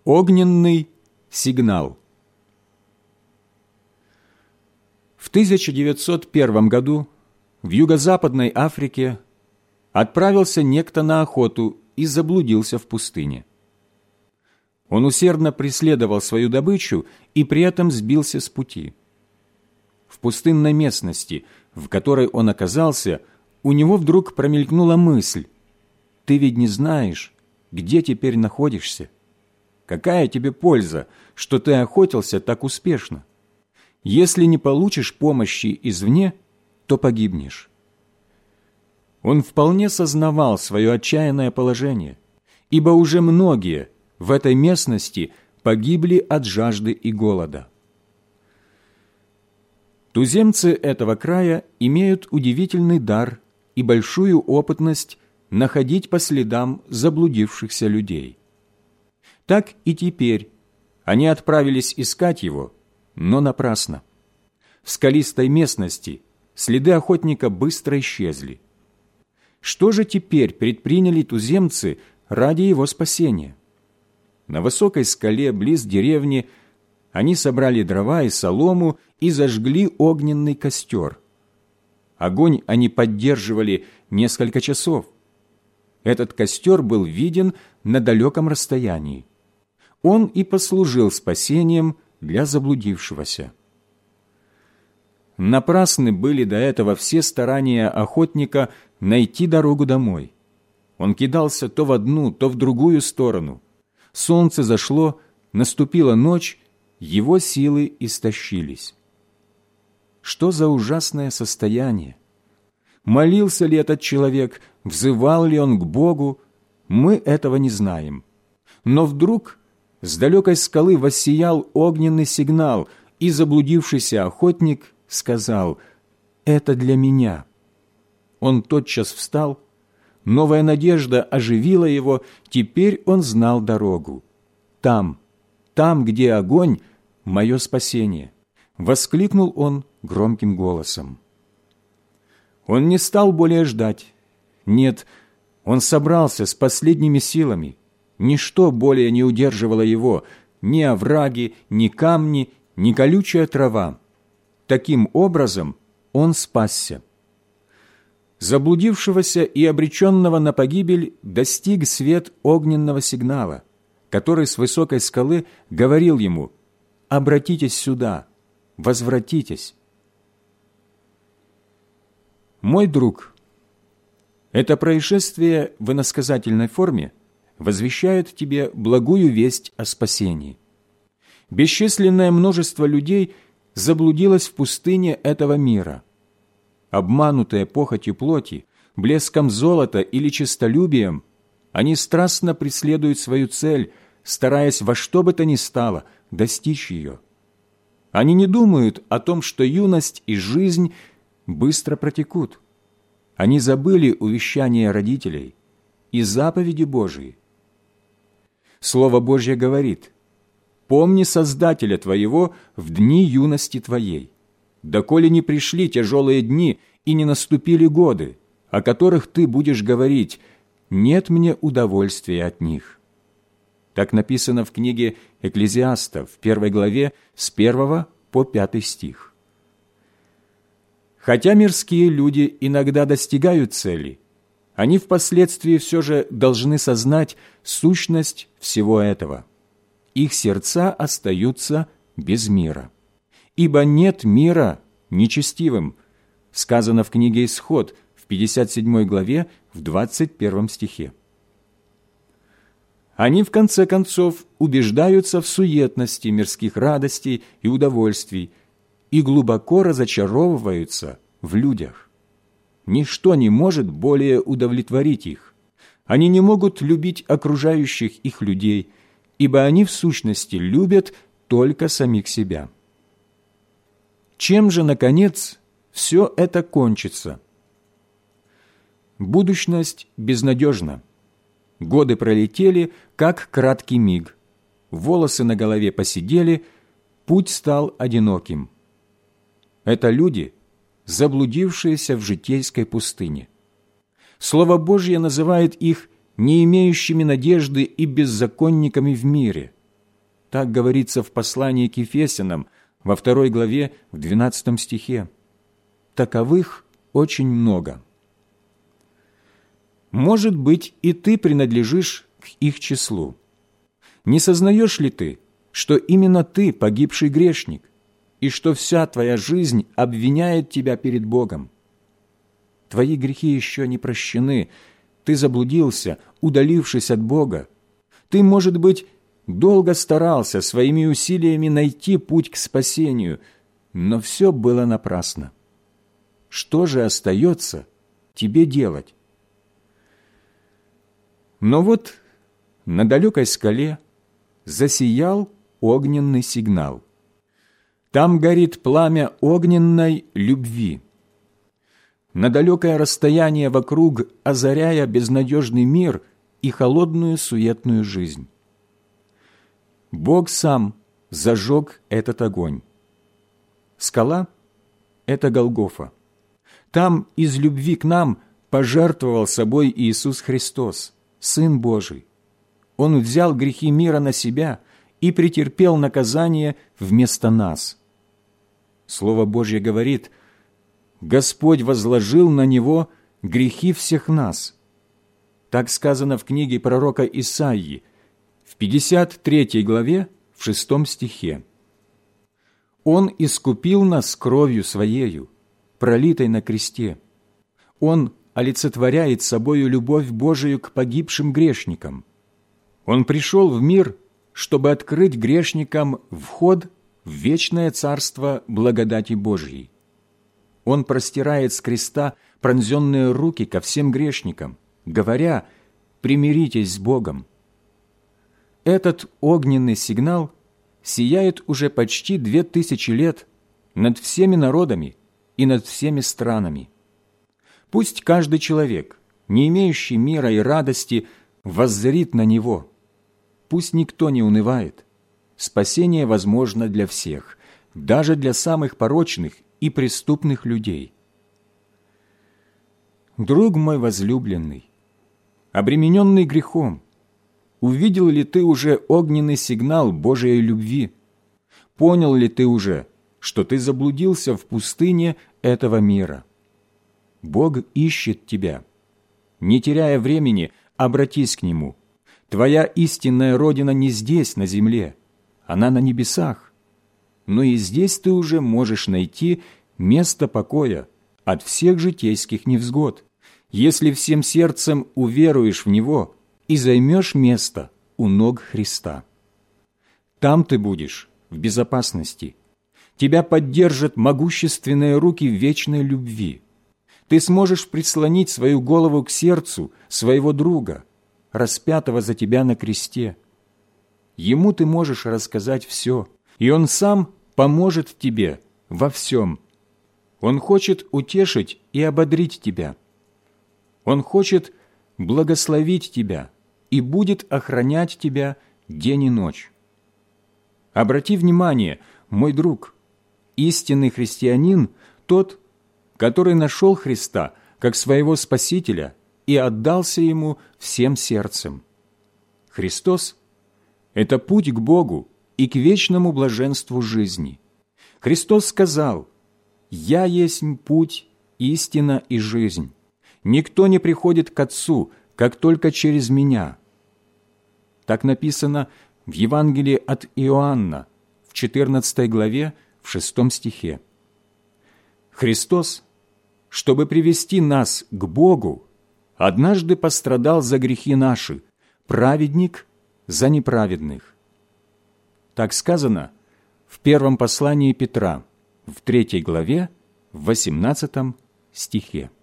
Огненный сигнал. В 1901 году в юго-западной Африке отправился некто на охоту и заблудился в пустыне. Он усердно преследовал свою добычу и при этом сбился с пути. В пустынной местности, в которой он оказался, у него вдруг промелькнула мысль: «Ты ведь не знаешь, где теперь находишься? Какая тебе польза, что ты охотился так успешно? Если не получишь помощи извне, то погибнешь». Он вполне сознавал свое отчаянное положение, ибо уже многие в этой местности погибли от жажды и голода. Туземцы этого края имеют удивительный дар и большую опытность находить по следам заблудившихся людей. Так и теперь они отправились искать его, но напрасно. В скалистой местности следы охотника быстро исчезли. Что же теперь предприняли туземцы ради его спасения? На высокой скале близ деревни они собрали дрова и солому и зажгли огненный костер. Огонь они поддерживали несколько часов. Этот костер был виден на далеком расстоянии. Он и послужил спасением для заблудившегося. Напрасны были до этого все старания охотника найти дорогу домой. Он кидался то в одну, то в другую сторону. Солнце зашло, наступила ночь, его силы истощились. Что за ужасное состояние? Молился ли этот человек, взывал ли он к Богу, мы этого не знаем. Но вдруг с далекой скалы воссиял огненный сигнал, и заблудившийся охотник сказал: «Это для меня». Он тотчас встал, новая надежда оживила его, теперь он знал дорогу. Там, где огонь, мое спасение, воскликнул он громким голосом. Он не стал более ждать. Нет, он собрался с последними силами. Ничто более не удерживало его, ни овраги, ни камни, ни колючая трава. Таким образом он спасся. Заблудившегося и обреченного на погибель достиг свет огненного сигнала, который с высокой скалы говорил ему: «Обратитесь сюда, возвратитесь». Мой друг, это происшествие в иносказательной форме возвещает тебе благую весть о спасении. Бесчисленное множество людей заблудилось в пустыне этого мира. Обманутые похотью плоти, блеском золота или честолюбием, они страстно преследуют свою цель, стараясь во что бы то ни стало достичь ее. Они не думают о том, что юность и жизнь быстро протекут. Они забыли увещания родителей и заповеди Божии. Слово Божье говорит: «Помни Создателя твоего в дни юности твоей, доколе не пришли тяжелые дни и не наступили годы, о которых ты будешь говорить: нет мне удовольствия от них». Так написано в книге Экклезиаста в 1 главе с 1 по 5 стих. Хотя мирские люди иногда достигают цели, они впоследствии все же должны сознать сущность всего этого. Их сердца остаются без мира. «Ибо нет мира нечестивым», сказано в книге Исход в 57 главе в 21 стихе. Они, в конце концов, убеждаются в суетности мирских радостей и удовольствий и глубоко разочаровываются в людях. Ничто не может более удовлетворить их. Они не могут любить окружающих их людей, ибо они в сущности любят только самих себя. Чем же, наконец, все это кончится? Будущность безнадежна. Годы пролетели, как краткий миг. Волосы на голове поседели, путь стал одиноким. Это люди, заблудившиеся в житейской пустыне. Слово Божье называет их не имеющими надежды и беззаконниками в мире, Так говорится в послании к Ефесянам, во 2 главе, в 12 стихе. Таковых очень много. Может быть, и ты принадлежишь к их числу. Не сознаешь ли ты, что именно ты погибший грешник, и что вся твоя жизнь обвиняет тебя перед Богом? Твои грехи еще не прощены, ты заблудился, удалившись от Бога. Ты, может быть, долго старался своими усилиями найти путь к спасению, но все было напрасно. Что же остается тебе делать? Но вот на далекой скале засиял огненный сигнал. Там горит пламя огненной любви. На далекое расстояние вокруг, озаряя безнадежный мир и холодную суетную жизнь. Бог сам зажег этот огонь. Скала – это Голгофа. Там из любви к нам пожертвовал собой Иисус Христос, Сын Божий. Он взял грехи мира на себя и претерпел наказание вместо нас. Слово Божье говорит: «Господь возложил на Него грехи всех нас». Так сказано в книге пророка Исаии, в 53 главе, в 6 стихе. «Он искупил нас кровью Своею, пролитой на кресте. Он олицетворяет собою любовь Божию к погибшим грешникам. Он пришел в мир, чтобы открыть грешникам вход в вечное царство благодати Божьей. Он простирает с креста пронзенные руки ко всем грешникам, говоря: «Примиритесь с Богом». Этот огненный сигнал сияет уже почти 2000 лет над всеми народами и над всеми странами. Пусть каждый человек, не имеющий мира и радости, воззрит на него. Пусть никто не унывает. Спасение возможно для всех, даже для самых порочных и преступных людей. Друг мой возлюбленный, обремененный грехом, увидел ли ты уже огненный сигнал Божией любви? Понял ли ты уже, что ты заблудился в пустыне этого мира? Бог ищет тебя. Не теряя времени, обратись к Нему. Твоя истинная родина не здесь, на земле, она на небесах. Но и здесь ты уже можешь найти место покоя от всех житейских невзгод, если всем сердцем уверуешь в Него и займешь место у ног Христа. Там ты будешь в безопасности. Тебя поддержат могущественные руки вечной любви. Ты сможешь прислонить свою голову к сердцу своего друга, распятого за тебя на кресте. Ему ты можешь рассказать все, и он сам поможет тебе во всем. Он хочет утешить и ободрить тебя. Он хочет благословить тебя и будет охранять тебя день и ночь. Обрати внимание, мой друг, истинный христианин – тот, который нашел Христа как своего Спасителя и отдался Ему всем сердцем. Христос – это путь к Богу и к вечному блаженству жизни. Христос сказал: «Я есть путь, истина и жизнь. Никто не приходит к Отцу, как только через Меня». Так написано в Евангелии от Иоанна, в 14 главе, в 6 стихе. Христос, чтобы привести нас к Богу, однажды пострадал за грехи наши, праведник за неправедных. Так сказано в первом послании Петра, в 3 главе, в 18 стихе.